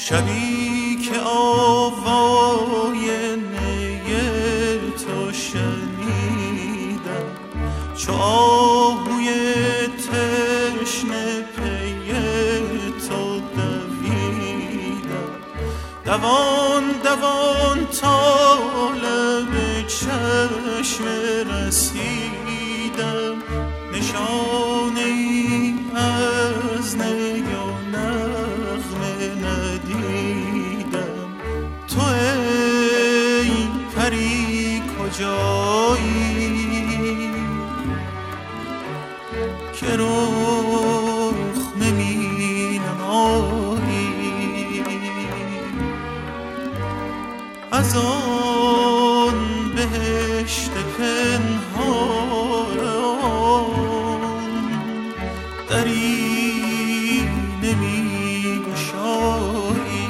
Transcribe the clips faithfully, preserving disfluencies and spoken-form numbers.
شبی که آوای نی تو شنیدم، چو آهوی تشنه پی تو دویدم، دوان دوان تا لب چشم رسیدم، نشانه ای از نی و نغمه ندیدم. تو ای پری کجایی که رخ نمی نمایی، از آن بهشت پنهان دری نمی گشایی.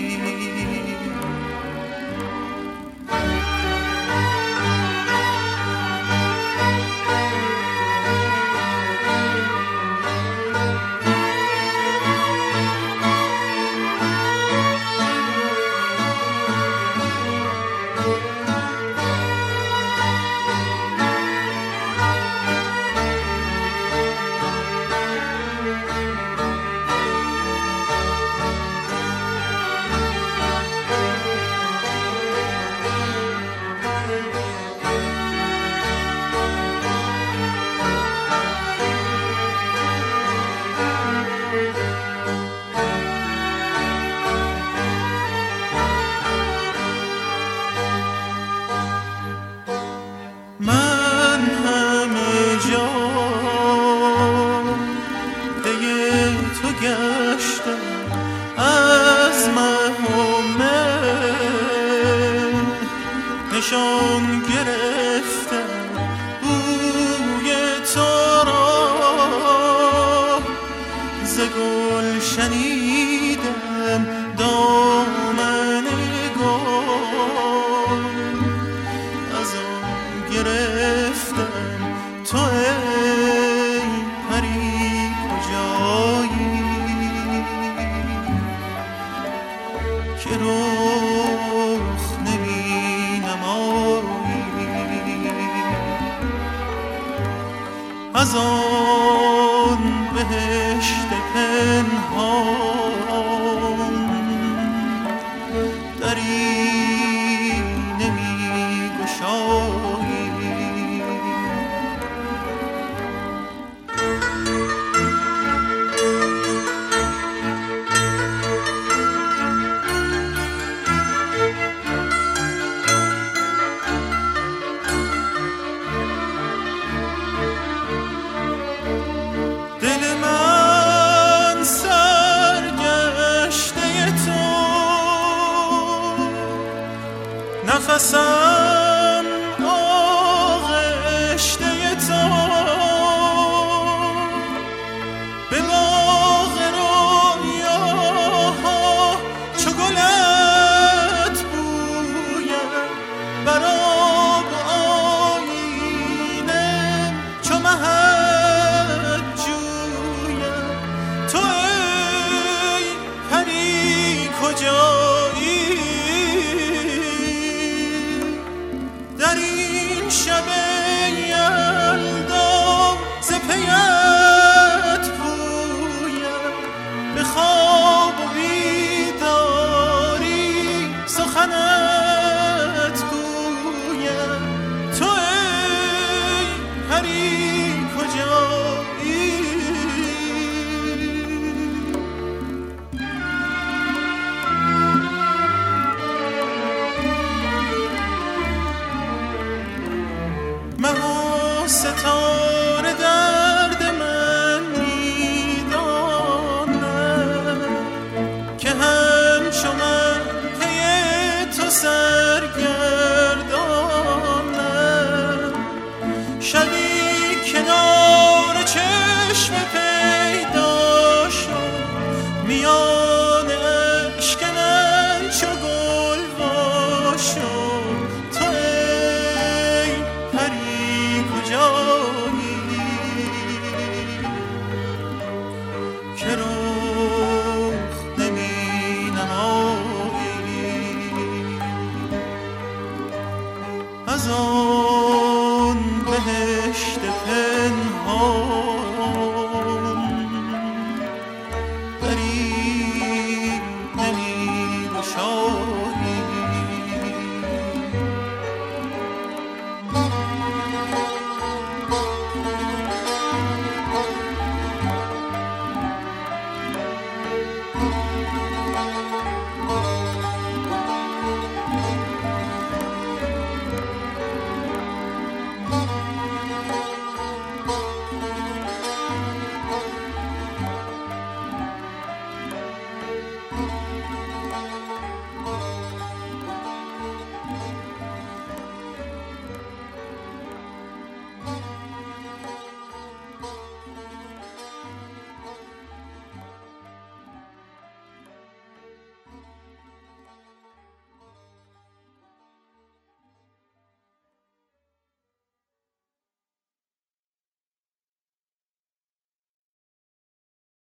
نشان گرفتم بوی تو را، ز گل شنیدم دامن گل، از آن گرفتم تو ای پری کجایی که رخ نمی نمایی، از آن بهشت پنهان دری نمی گشایی. نفسم آغشته تو، به باغ رویاها چو گلت بویم، بر آب آیینه چو مهت جویم. تو ای پری کجایی در این شب یلدا، ز پیت پویم، به خواب و بیداری سخنت گویم. تو ای پری کجایی مه و ستاره درد من میدانم، که همچو من پی تو سرگردانم. شبی کنار چشم پی